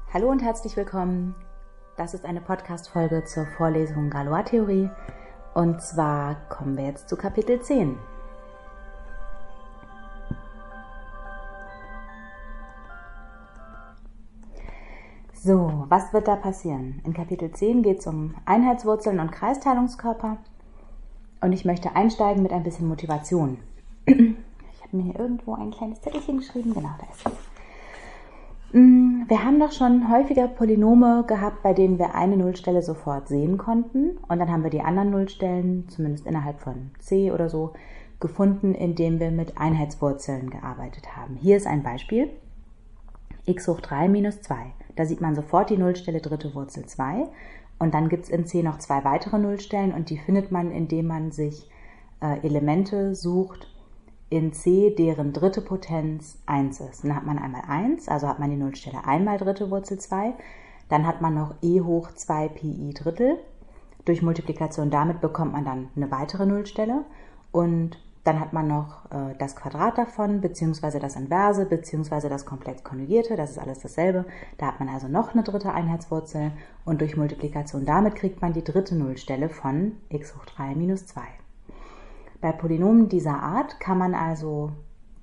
Hallo und herzlich willkommen. Das ist eine Podcast-Folge zur Vorlesung Galoistheorie und zwar kommen wir jetzt zu Kapitel 10. So, was wird da passieren? In Kapitel 10 geht es um Einheitswurzeln und Kreisteilungskörper und ich möchte einsteigen mit ein bisschen Motivation. Ich habe mir hier irgendwo ein kleines Zettelchen geschrieben, genau, da ist es. Wir haben doch schon häufiger Polynome gehabt, bei denen wir eine Nullstelle sofort sehen konnten und dann haben wir die anderen Nullstellen, zumindest innerhalb von C oder so, gefunden, indem wir mit Einheitswurzeln gearbeitet haben. Hier ist ein Beispiel, x hoch 3 minus 2. Da sieht man sofort die Nullstelle dritte Wurzel 2 und dann gibt es in C noch zwei weitere Nullstellen und die findet man, indem man sich Elemente sucht, in C, deren dritte Potenz 1 ist. Dann hat man einmal 1, also hat man die Nullstelle einmal dritte Wurzel 2. Dann hat man noch e hoch 2 pi Drittel. Durch Multiplikation damit bekommt man dann eine weitere Nullstelle. Und dann hat man noch das Quadrat davon, beziehungsweise das Inverse, beziehungsweise das komplex konjugierte. Das ist alles dasselbe. Da hat man also noch eine dritte Einheitswurzel. Und durch Multiplikation damit kriegt man die dritte Nullstelle von x hoch 3 minus 2. Bei Polynomen dieser Art kann man also,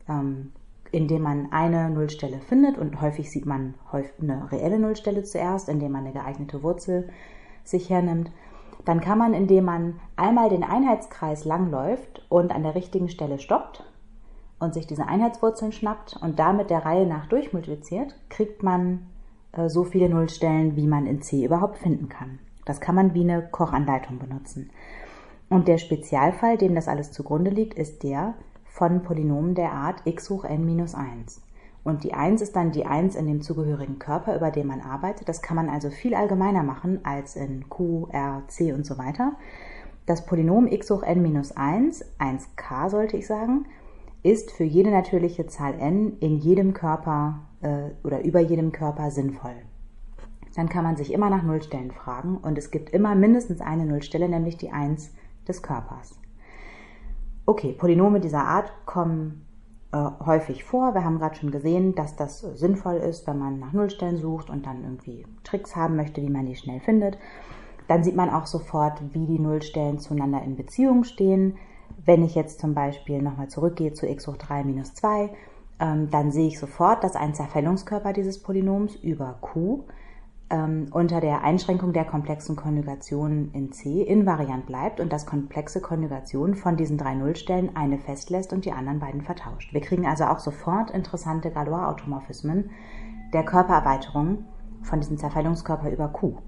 indem man eine Nullstelle findet, und häufig sieht man eine reelle Nullstelle zuerst, indem man eine geeignete Wurzel sich hernimmt, dann kann man, indem man einmal den Einheitskreis langläuft und an der richtigen Stelle stoppt und sich diese Einheitswurzeln schnappt und damit der Reihe nach durchmultipliziert, kriegt man so viele Nullstellen, wie man in C überhaupt finden kann. Das kann man wie eine Kochanleitung benutzen. Und der Spezialfall, dem das alles zugrunde liegt, ist der von Polynomen der Art x hoch n minus 1. Und die 1 ist dann die 1 in dem zugehörigen Körper, über den man arbeitet. Das kann man also viel allgemeiner machen als in Q, R, C und so weiter. Das Polynom x hoch n minus 1, 1k sollte ich sagen, ist für jede natürliche Zahl n in jedem Körper oder über jedem Körper sinnvoll. Dann kann man sich immer nach Nullstellen fragen und es gibt immer mindestens eine Nullstelle, nämlich die 1 des Körpers. Okay, Polynome dieser Art kommen häufig vor. Wir haben gerade schon gesehen, dass das sinnvoll ist, wenn man nach Nullstellen sucht und dann irgendwie Tricks haben möchte, wie man die schnell findet. Dann sieht man auch sofort, wie die Nullstellen zueinander in Beziehung stehen. Wenn ich jetzt zum Beispiel nochmal zurückgehe zu x hoch 3 minus 2, dann sehe ich sofort, dass ein Zerfällungskörper dieses Polynoms über q unter der Einschränkung der komplexen Konjugation in C invariant bleibt und dass komplexe Konjugation von diesen drei Nullstellen eine festlässt und die anderen beiden vertauscht. Wir kriegen also auch sofort interessante Galois-Automorphismen der Körpererweiterung von diesem Zerfällungskörper über Q.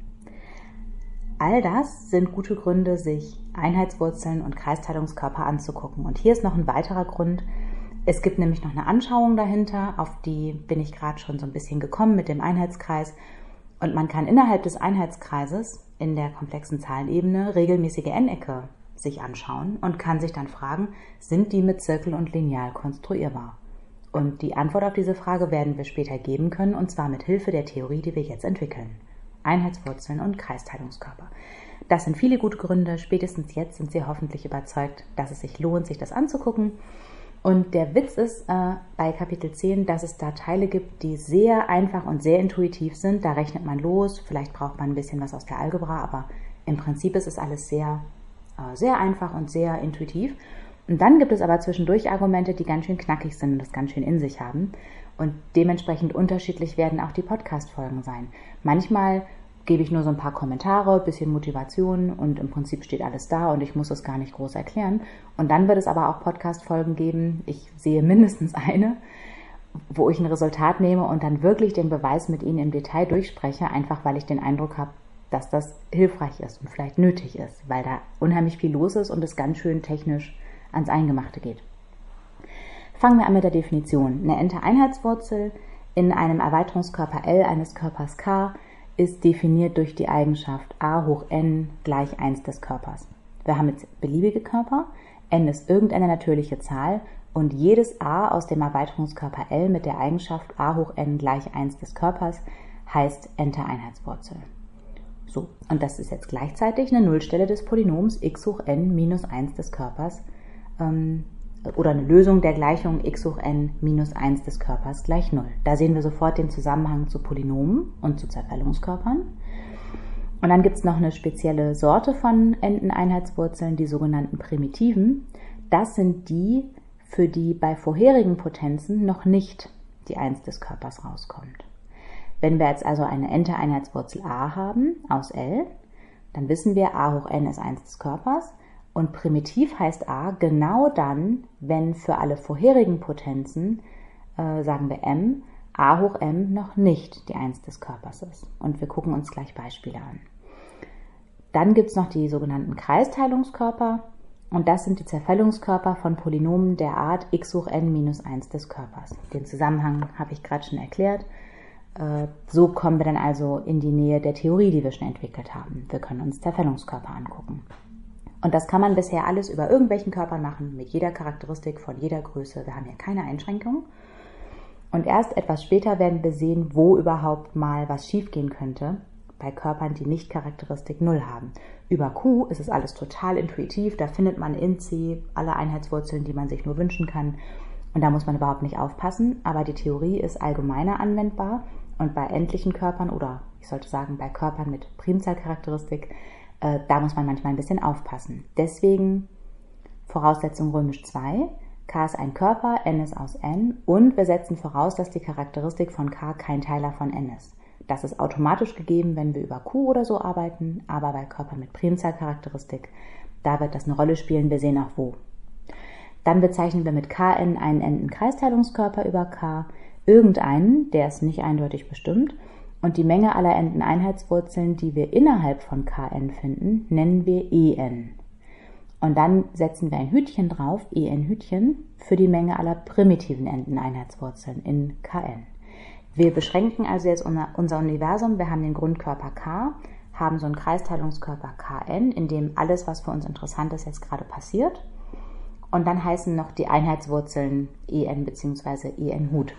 All das sind gute Gründe, sich Einheitswurzeln und Kreisteilungskörper anzugucken. Und hier ist noch ein weiterer Grund. Es gibt nämlich noch eine Anschauung dahinter, auf die bin ich gerade schon so ein bisschen gekommen mit dem Einheitskreis. Und man kann innerhalb des Einheitskreises in der komplexen Zahlenebene regelmäßige N-Ecke sich anschauen und kann sich dann fragen, sind die mit Zirkel und Lineal konstruierbar? Und die Antwort auf diese Frage werden wir später geben können, und zwar mit Hilfe der Theorie, die wir jetzt entwickeln. Einheitswurzeln und Kreisteilungskörper. Das sind viele gute Gründe. Spätestens jetzt sind Sie hoffentlich überzeugt, dass es sich lohnt, sich das anzugucken. Und der Witz ist bei Kapitel 10, dass es da Teile gibt, die sehr einfach und sehr intuitiv sind. Da rechnet man los, vielleicht braucht man ein bisschen was aus der Algebra, aber im Prinzip ist es alles sehr, sehr einfach und sehr intuitiv. Und dann gibt es aber zwischendurch Argumente, die ganz schön knackig sind und das ganz schön in sich haben. Und dementsprechend unterschiedlich werden auch die Podcast-Folgen sein. Manchmal gebe ich nur so ein paar Kommentare, bisschen Motivation und im Prinzip steht alles da und ich muss es gar nicht groß erklären. Und dann wird es aber auch Podcast-Folgen geben, ich sehe mindestens eine, wo ich ein Resultat nehme und dann wirklich den Beweis mit Ihnen im Detail durchspreche, einfach weil ich den Eindruck habe, dass das hilfreich ist und vielleicht nötig ist, weil da unheimlich viel los ist und es ganz schön technisch ans Eingemachte geht. Fangen wir an mit der Definition. Eine n-Einheitswurzel in einem Erweiterungskörper L eines Körpers K ist definiert durch die Eigenschaft a hoch n gleich 1 des Körpers. Wir haben jetzt beliebige Körper, n ist irgendeine natürliche Zahl und jedes a aus dem Erweiterungskörper L mit der Eigenschaft a hoch n gleich 1 des Körpers heißt n-te Einheitswurzel. So, und das ist jetzt gleichzeitig eine Nullstelle des Polynoms x hoch n minus 1 des Körpers oder eine Lösung der Gleichung x hoch n minus 1 des Körpers gleich 0. Da sehen wir sofort den Zusammenhang zu Polynomen und zu Zerfällungskörpern. Und dann gibt es noch eine spezielle Sorte von N-Einheitswurzeln, die sogenannten Primitiven. Das sind die, für die bei vorherigen Potenzen noch nicht die 1 des Körpers rauskommt. Wenn wir jetzt also eine n-Einheitswurzel a haben aus L, dann wissen wir, a hoch n ist 1 des Körpers. Und primitiv heißt a genau dann, wenn für alle vorherigen Potenzen, sagen wir m, a hoch m noch nicht die 1 des Körpers ist. Und wir gucken uns gleich Beispiele an. Dann gibt es noch die sogenannten Kreisteilungskörper. Und das sind die Zerfällungskörper von Polynomen der Art x hoch n minus 1 des Körpers. Den Zusammenhang habe ich gerade schon erklärt. So kommen wir dann also in die Nähe der Theorie, die wir schon entwickelt haben. Wir können uns Zerfällungskörper angucken. Und das kann man bisher alles über irgendwelchen Körpern machen, mit jeder Charakteristik von jeder Größe. Wir haben hier keine Einschränkungen. Und erst etwas später werden wir sehen, wo überhaupt mal was schiefgehen könnte bei Körpern, die nicht Charakteristik 0 haben. Über Q ist es alles total intuitiv, da findet man in C alle Einheitswurzeln, die man sich nur wünschen kann. Und da muss man überhaupt nicht aufpassen, aber die Theorie ist allgemeiner anwendbar und bei endlichen Körpern oder ich sollte sagen bei Körpern mit Primzahlcharakteristik, da muss man manchmal ein bisschen aufpassen. Deswegen Voraussetzung römisch 2, K ist ein Körper, N ist aus N und wir setzen voraus, dass die Charakteristik von K kein Teiler von N ist. Das ist automatisch gegeben, wenn wir über Q oder so arbeiten, aber bei Körpern mit Primzahlcharakteristik, da wird das eine Rolle spielen, wir sehen auch wo. Dann bezeichnen wir mit Kn einen Enden-Kreisteilungskörper über K, irgendeinen, der ist nicht eindeutig bestimmt, und die Menge aller Enden-Einheitswurzeln, die wir innerhalb von Kn finden, nennen wir En. Und dann setzen wir ein Hütchen drauf, En-Hütchen, für die Menge aller primitiven Enden-Einheitswurzeln in Kn. Wir beschränken also jetzt unser Universum, wir haben den Grundkörper K, haben so einen Kreisteilungskörper Kn, in dem alles, was für uns interessant ist, jetzt gerade passiert. Und dann heißen noch die Einheitswurzeln En bzw. En-Hut.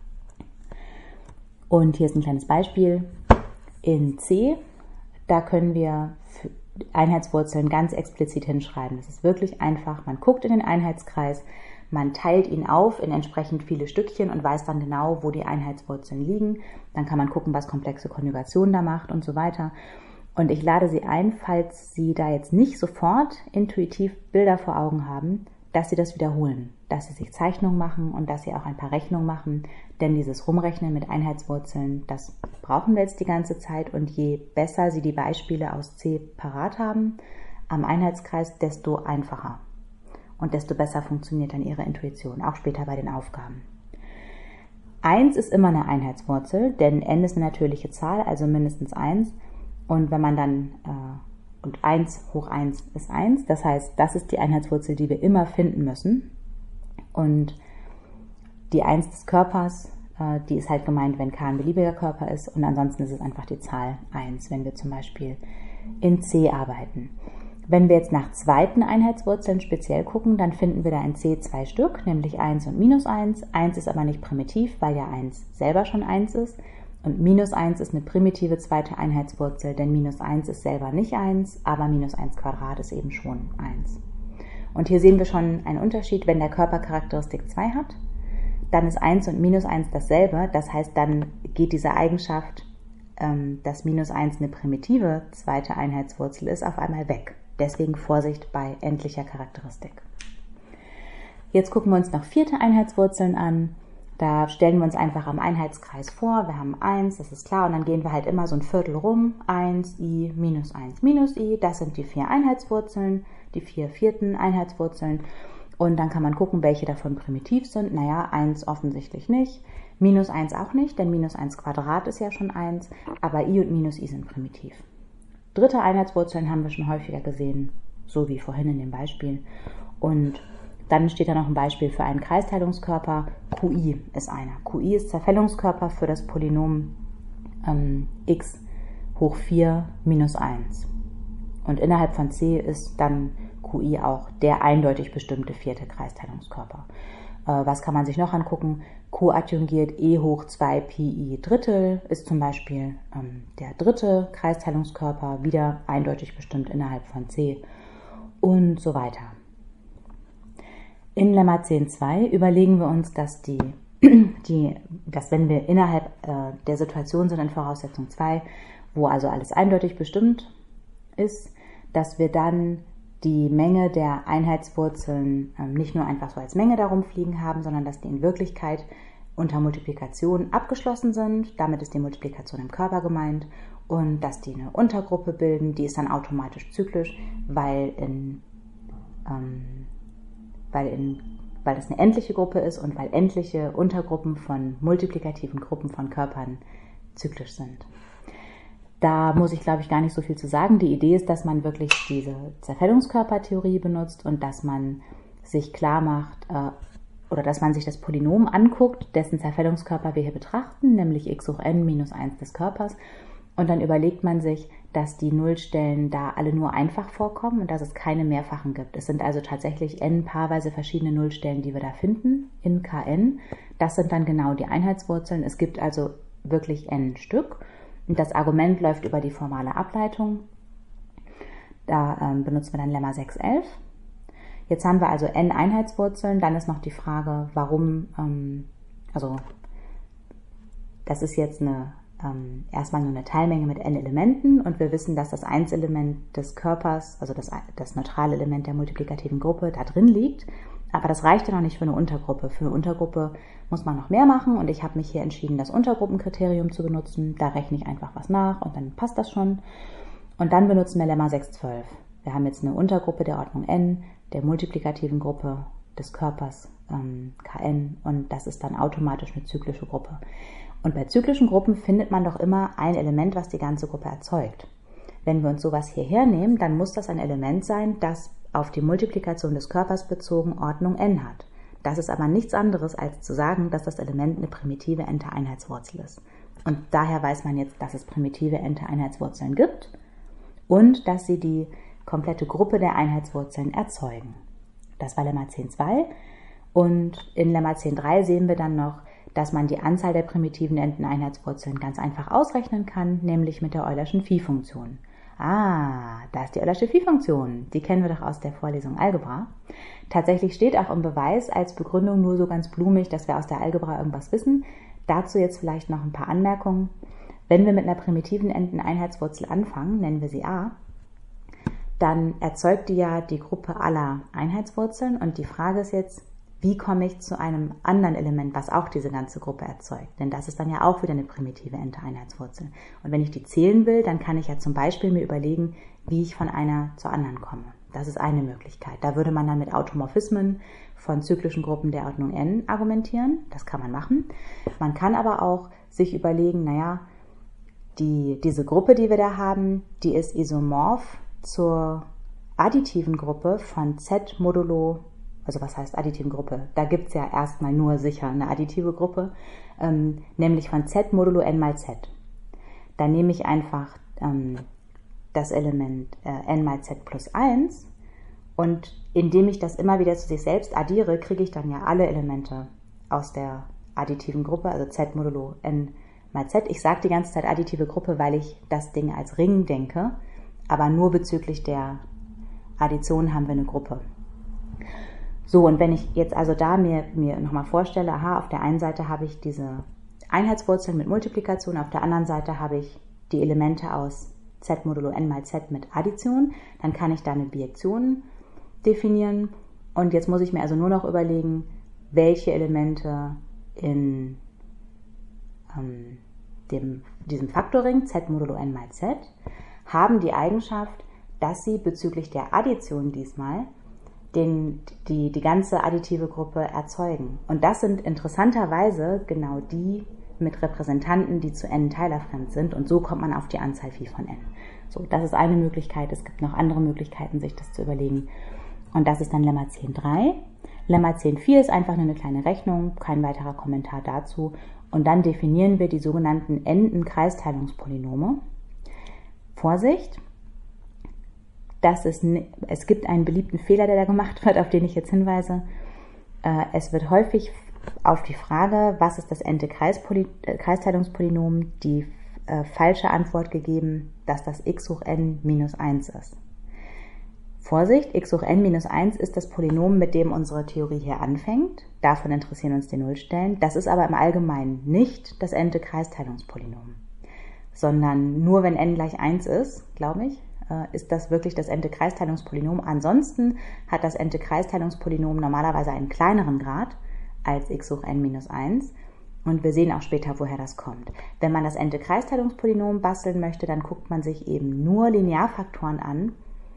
Und hier ist ein kleines Beispiel. In C, da können wir Einheitswurzeln ganz explizit hinschreiben. Das ist wirklich einfach. Man guckt in den Einheitskreis, man teilt ihn auf in entsprechend viele Stückchen und weiß dann genau, wo die Einheitswurzeln liegen. Dann kann man gucken, was komplexe Konjugation da macht und so weiter. Und ich lade Sie ein, falls Sie da jetzt nicht sofort intuitiv Bilder vor Augen haben, dass Sie das wiederholen, dass Sie sich Zeichnungen machen und dass Sie auch ein paar Rechnungen machen, denn dieses Rumrechnen mit Einheitswurzeln, das brauchen wir jetzt die ganze Zeit und je besser Sie die Beispiele aus C parat haben am Einheitskreis, desto einfacher und desto besser funktioniert dann Ihre Intuition, auch später bei den Aufgaben. 1 ist immer eine Einheitswurzel, denn n ist eine natürliche Zahl, also mindestens 1 und wenn man dann und 1 hoch 1 ist 1. Das heißt, das ist die Einheitswurzel, die wir immer finden müssen. Und die 1 des Körpers, die ist halt gemeint, wenn K ein beliebiger Körper ist. Und ansonsten ist es einfach die Zahl 1, wenn wir zum Beispiel in C arbeiten. Wenn wir jetzt nach zweiten Einheitswurzeln speziell gucken, dann finden wir da in C 2 Stück, nämlich 1 und minus 1. 1 ist aber nicht primitiv, weil ja 1 selber schon 1 ist. Und minus 1 ist eine primitive zweite Einheitswurzel, denn minus 1 ist selber nicht 1, aber minus 1 Quadrat ist eben schon 1. Und hier sehen wir schon einen Unterschied, wenn der Körper Charakteristik 2 hat, dann ist 1 und minus 1 dasselbe, das heißt, dann geht diese Eigenschaft, dass minus 1 eine primitive zweite Einheitswurzel ist, auf einmal weg. Deswegen Vorsicht bei endlicher Charakteristik. Jetzt gucken wir uns noch vierte Einheitswurzeln an. Da stellen wir uns einfach am Einheitskreis vor, wir haben 1, das ist klar, und dann gehen wir halt immer so ein Viertel rum, 1, i, minus i, das sind die 4 Einheitswurzeln, die 4 vierten Einheitswurzeln, und dann kann man gucken, welche davon primitiv sind. Naja, 1 offensichtlich nicht, minus 1 auch nicht, denn minus 1 Quadrat ist ja schon 1, aber i und minus i sind primitiv. Dritte Einheitswurzeln haben wir schon häufiger gesehen, so wie vorhin in dem Beispiel, und dann steht da noch ein Beispiel für einen Kreisteilungskörper. Qi ist einer. Qi ist Zerfällungskörper für das Polynom x hoch 4 minus 1. Und innerhalb von C ist dann Qi auch der eindeutig bestimmte vierte Kreisteilungskörper. Was kann man sich noch angucken? Koadjungiert e hoch 2 pi i Drittel ist zum Beispiel der dritte Kreisteilungskörper, wieder eindeutig bestimmt innerhalb von C und so weiter. In Lemma 10.2 überlegen wir uns, dass dass wenn wir innerhalb der Situation sind in Voraussetzung 2, wo also alles eindeutig bestimmt ist, dass wir dann die Menge der Einheitswurzeln nicht nur einfach so als Menge darum fliegen haben, sondern dass die in Wirklichkeit unter Multiplikation abgeschlossen sind. Damit ist die Multiplikation im Körper gemeint und dass die eine Untergruppe bilden, die ist dann automatisch zyklisch, weil es eine endliche Gruppe ist und weil endliche Untergruppen von multiplikativen Gruppen von Körpern zyklisch sind. Da muss ich, glaube ich, gar nicht so viel zu sagen. Die Idee ist, dass man wirklich diese Zerfällungskörpertheorie benutzt und dass man sich klar macht oder dass man sich das Polynom anguckt, dessen Zerfällungskörper wir hier betrachten, nämlich x hoch n minus 1 des Körpers. Und dann überlegt man sich, dass die Nullstellen da alle nur einfach vorkommen und dass es keine mehrfachen gibt. Es sind also tatsächlich n paarweise verschiedene Nullstellen, die wir da finden in Kn. Das sind dann genau die Einheitswurzeln. Es gibt also wirklich n Stück. Und das Argument läuft über die formale Ableitung. Da benutzen wir dann Lemma 6.11. Jetzt haben wir also n Einheitswurzeln. Dann ist noch die Frage, warum, das ist jetzt erstmal nur eine Teilmenge mit n Elementen und wir wissen, dass das Einselement des Körpers, also das neutrale Element der multiplikativen Gruppe, da drin liegt. Aber das reicht ja noch nicht für eine Untergruppe. Für eine Untergruppe muss man noch mehr machen und ich habe mich hier entschieden, das Untergruppenkriterium zu benutzen. Da rechne ich einfach was nach und dann passt das schon. Und dann benutzen wir Lemma 6.12. Wir haben jetzt eine Untergruppe der Ordnung n, der multiplikativen Gruppe des Körpers Kn und das ist dann automatisch eine zyklische Gruppe. Und bei zyklischen Gruppen findet man doch immer ein Element, was die ganze Gruppe erzeugt. Wenn wir uns sowas hierher nehmen, dann muss das ein Element sein, das auf die Multiplikation des Körpers bezogen Ordnung n hat. Das ist aber nichts anderes, als zu sagen, dass das Element eine primitive n-te Einheitswurzel ist. Und daher weiß man jetzt, dass es primitive n-te Einheitswurzeln gibt und dass sie die komplette Gruppe der Einheitswurzeln erzeugen. Das war Lemma 10.2 und in Lemma 10.3 sehen wir dann noch, dass man die Anzahl der primitiven n-ten Einheitswurzeln ganz einfach ausrechnen kann, nämlich mit der Eulerschen Phi-Funktion. Da ist die Eulersche Phi-Funktion. Die kennen wir doch aus der Vorlesung Algebra. Tatsächlich steht auch im Beweis als Begründung nur so ganz blumig, dass wir aus der Algebra irgendwas wissen. Dazu jetzt vielleicht noch ein paar Anmerkungen. Wenn wir mit einer primitiven n-ten Einheitswurzel anfangen, nennen wir sie a, dann erzeugt die ja die Gruppe aller Einheitswurzeln und die Frage ist jetzt, wie komme ich zu einem anderen Element, was auch diese ganze Gruppe erzeugt? Denn das ist dann ja auch wieder eine primitive n-te Einheitswurzel. Und wenn ich die zählen will, dann kann ich ja zum Beispiel mir überlegen, wie ich von einer zur anderen komme. Das ist eine Möglichkeit. Da würde man dann mit Automorphismen von zyklischen Gruppen der Ordnung n argumentieren. Das kann man machen. Man kann aber auch sich überlegen, diese Gruppe, die wir da haben, die ist isomorph zur additiven Gruppe von z modulo. Also was heißt additiven Gruppe? Da gibt es ja erstmal nur sicher eine additive Gruppe, nämlich von z modulo n mal z. Da nehme ich einfach das Element n mal z plus 1 und indem ich das immer wieder zu sich selbst addiere, kriege ich dann ja alle Elemente aus der additiven Gruppe, also z modulo n mal z. Ich sage die ganze Zeit additive Gruppe, weil ich das Ding als Ring denke, aber nur bezüglich der Addition haben wir eine Gruppe. So, und wenn ich jetzt also da mir nochmal vorstelle, auf der einen Seite habe ich diese Einheitswurzeln mit Multiplikation, auf der anderen Seite habe ich die Elemente aus z modulo n mal z mit Addition, dann kann ich da eine Bijektion definieren und jetzt muss ich mir also nur noch überlegen, welche Elemente in diesem Faktorring z modulo n mal z haben die Eigenschaft, dass sie bezüglich der Addition diesmal die ganze additive Gruppe erzeugen. Und das sind interessanterweise genau die mit Repräsentanten, die zu n teilerfremd sind. Und so kommt man auf die Anzahl Phi von n. So, das ist eine Möglichkeit. Es gibt noch andere Möglichkeiten, sich das zu überlegen. Und das ist dann Lemma 10.3. Lemma 10.4 ist einfach nur eine kleine Rechnung, kein weiterer Kommentar dazu. Und dann definieren wir die sogenannten n-ten Kreisteilungspolynome. Vorsicht! Es gibt einen beliebten Fehler, der da gemacht wird, auf den ich jetzt hinweise. Es wird häufig auf die Frage, was ist das n-te Kreisteilungspolynom, die falsche Antwort gegeben, dass das x hoch n minus 1 ist. Vorsicht, x hoch n minus 1 ist das Polynom, mit dem unsere Theorie hier anfängt. Davon interessieren uns die Nullstellen. Das ist aber im Allgemeinen nicht das n-te Kreisteilungspolynom, sondern nur wenn n gleich 1 ist, glaube ich, ist das wirklich das n-te Kreisteilungspolynom. Ansonsten hat das n-te Kreisteilungspolynom normalerweise einen kleineren Grad als x hoch n minus 1. Und wir sehen auch später, woher das kommt. Wenn man das n-te Kreisteilungspolynom basteln möchte, dann guckt man sich eben nur Linearfaktoren an,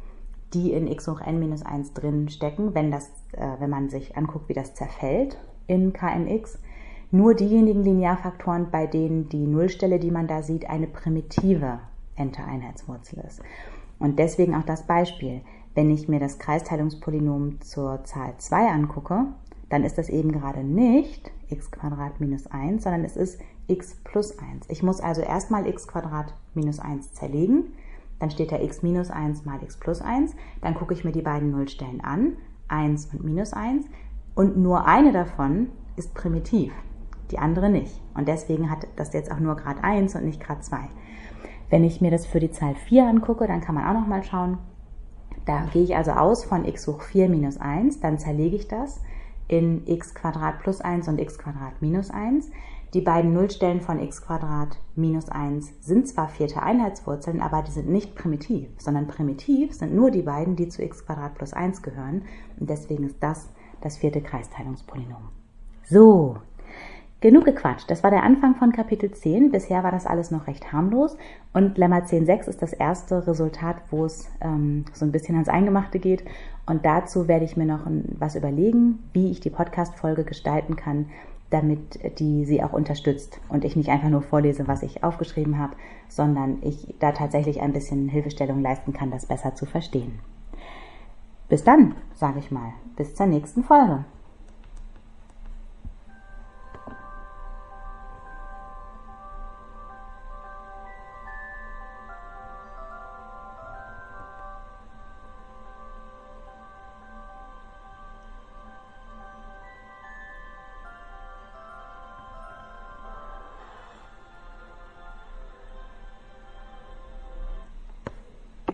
die in x hoch n minus 1 drin stecken, wenn man sich anguckt, wie das zerfällt in Knx. Nur diejenigen Linearfaktoren, bei denen die Nullstelle, die man da sieht, eine primitive n-te Einheitswurzel ist. Und deswegen auch das Beispiel. Wenn ich mir das Kreisteilungspolynom zur Zahl 2 angucke, dann ist das eben gerade nicht x² minus 1, sondern es ist x plus 1. Ich muss also erstmal x² minus 1 zerlegen, dann steht da x minus 1 mal x plus 1, dann gucke ich mir die beiden Nullstellen an, 1 und minus 1, und nur eine davon ist primitiv, die andere nicht. Und deswegen hat das jetzt auch nur Grad 1 und nicht Grad 2. Wenn ich mir das für die Zahl 4 angucke, dann kann man auch nochmal schauen, da gehe ich also aus von x hoch 4 minus 1, dann zerlege ich das in x² plus 1 und x² minus 1. Die beiden Nullstellen von x² minus 1 sind zwar vierte Einheitswurzeln, aber die sind nicht primitiv, sondern primitiv sind nur die beiden, die zu x² plus 1 gehören. Und deswegen ist das vierte Kreisteilungspolynom. So, genug gequatscht. Das war der Anfang von Kapitel 10. Bisher war das alles noch recht harmlos. Und Lemma 10.6 ist das erste Resultat, wo es so ein bisschen ans Eingemachte geht. Und dazu werde ich mir noch was überlegen, wie ich die Podcast-Folge gestalten kann, damit die sie auch unterstützt und ich nicht einfach nur vorlese, was ich aufgeschrieben habe, sondern ich da tatsächlich ein bisschen Hilfestellung leisten kann, das besser zu verstehen. Bis dann, sage ich mal. Bis zur nächsten Folge.